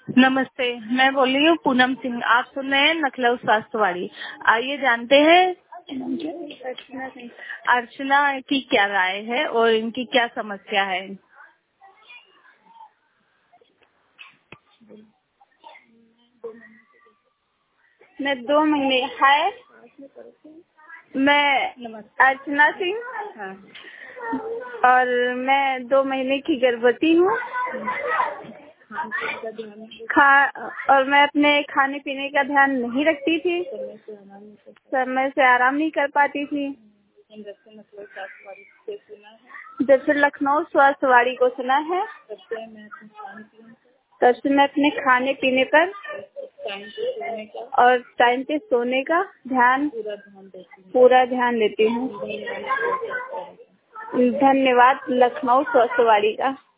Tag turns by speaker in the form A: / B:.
A: नमस्ते, मैं बोल रही हूँ पूनम सिंह। आप सुन रहे हैं लखनऊ स्वास्थ्यवाड़ी। आइए जानते हैं अर्चना सिंह। अर्चना की क्या राय है और इनकी क्या समस्या है। मैं 2 महीने है। मैं अर्चना सिंह। हाँ। और मैं 2 महीने की गर्भवती हूँ। और मैं अपने खाने पीने का ध्यान नहीं रखती थी। समय से आराम नहीं कर पाती थी। जब से लखनऊ स्वास्थ्यवाड़ी को सुना है तब से मैं अपने खाने पीने पर और टाइम पे सोने का पूरा ध्यान देती हूँ। धन्यवाद लखनऊ स्वास्थ्यवाड़ी का।